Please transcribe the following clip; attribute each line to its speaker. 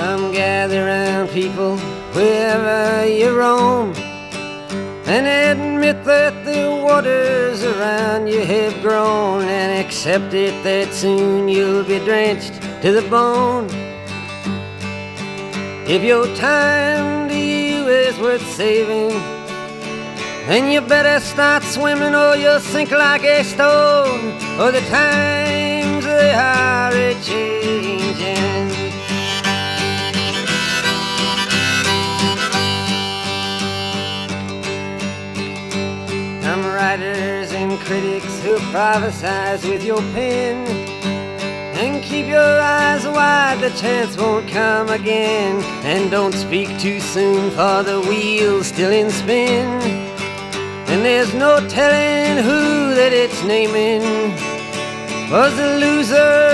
Speaker 1: Come gather round, people, wherever you roam, and admit that the waters around you have grown, and accept it that soon you'll be drenched to the bone. If your time to you is worth saving, then you better start swimming or you'll sink like a stone, or the times they are a-changing. Some writers and critics who prophesize with your pen, and keep your eyes wide, the chance won't come again. And don't speak too soon, for the wheel's still in spin, and there's no telling who that it's naming was the loser